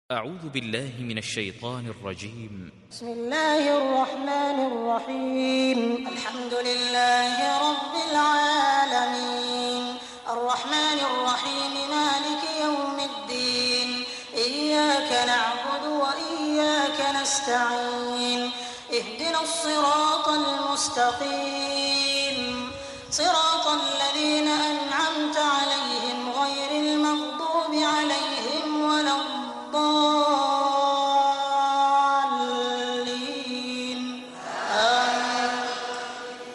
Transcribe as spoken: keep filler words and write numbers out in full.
أعوذ بالله من الشيطان الرجيم. بسم الله الرحمن الرحيم. الحمد لله رب العالمين الرحمن الرحيم مالك يوم الدين إياك نعبد وإياك نستعين اهدنا الصراط المستقيم صراط الذين أنعمت عليهم